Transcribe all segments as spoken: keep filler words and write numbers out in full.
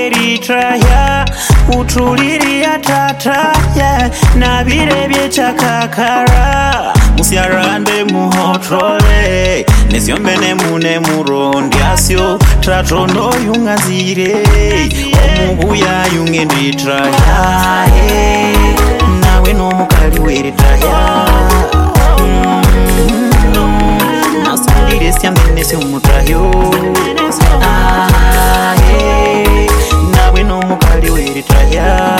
Eritrea utuliri atata yeah. Nabirebye chakakara musiarande muhotrole nesyombe nemune murondi asyo tratono yungazire omubuya yungenditra nawe nomukali weritaya nasandire syambene syomutayo nawe nomukali weritaya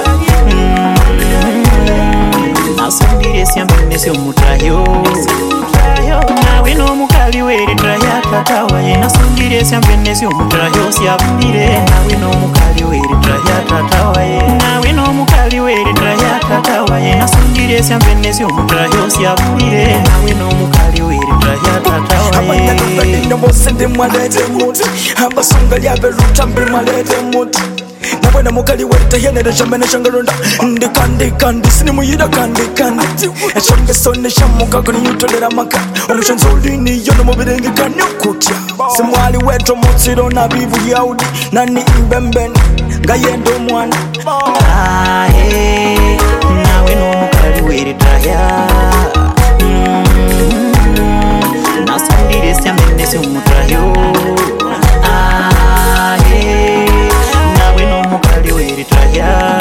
nasandire syambene syomutayo nawe nomukali weritaya tatawaye nasandire syambene syomutayo syabulire nawe nomukali weritaya tatawaye nawe nomukali weritaya tatawaye nasandire syambene syomutayo syabulire nawe nomukali weritaya tatawaye abanyalubadinda bose ndi mwalete muti abasonga lyaberuta mbi mwalete muti nabona mukali weritayenera shamene shangalonda ndikandika ndisini muyira kandikandi eshonge sone shamukako niyutolera maka omushonzi olini yono mubirengekani okutya simwali weto mutsiro nabivu yaudi nani imbembeni ngayenda omwana nawe nomukali weritaya nasandire syambene syomutayo nawe nomukali weritaya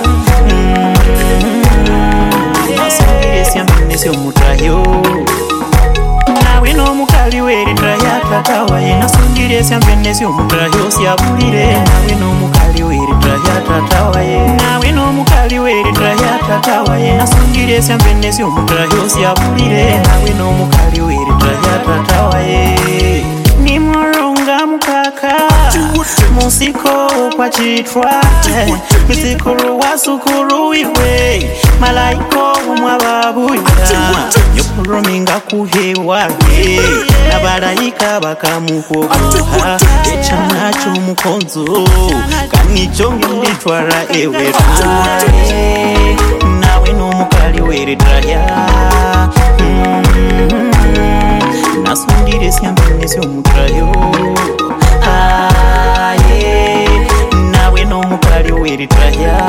nasandire syambene syomutayo nawe nomukali weritaya tatawaye nasandire syambene syomutayo syabulire nawe nomukali weritaya tatawaye nawe nomukali weritaya tatawaye nasandire syambene syomutayo syabulire nawe nomukali weritaya tatawaye nimuronga mukaka musiko kwa chitwa misikuru wasukuru iwe malaiko mwababuya nyokurominga kuhewa nabalayika bakamuhogoha echanacho mukonzo kanichonge nditwara ewe nawe nomukali weritaya nasundire syambene syomutayo nawe nomukali weritaya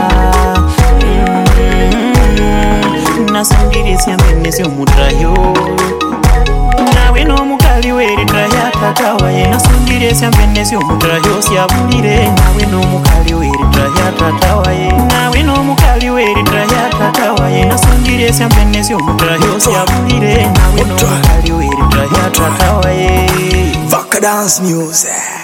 nasundire syambene syomutayo nawe nomukali weritaya tatawaye nasundire syambene syomutayo syabulire nawe nomukali weritaya tatawaye nawe nomukali weritaya tatawaye nasundire syambene syomutayo syabulire nawe nomukali weritaya tatawaye Vaka Dance Music.